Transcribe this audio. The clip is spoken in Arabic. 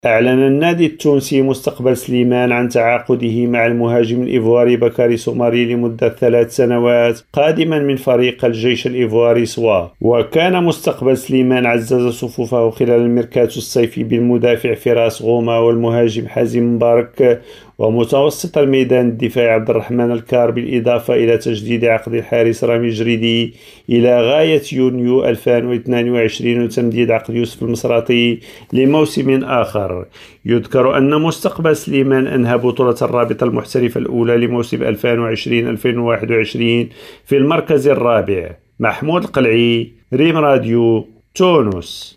أعلن النادي التونسي مستقبل سليمان عن تعاقده مع المهاجم الإيفواري بكاري سوماري لمدة 3 سنوات قادما من فريق الجيش الإيفواري سوا. وكان مستقبل سليمان عزز صفوفه خلال الميركاتو الصيفي بالمدافع فراس غوما والمهاجم حازم مبارك ومتوسط الميدان الدفاعي عبد الرحمن الكار، بالإضافة إلى تجديد عقد الحارس رامي جريدي إلى غاية يونيو 2022 وتمديد عقد يوسف المصراطي لموسم آخر. يذكر أن مستقبل سليمان أنهى بطولة الرابطة المحترفة الأولى لموسم 2020-2021 في المركز الرابع. محمود القلعي، ريم راديو، تونس.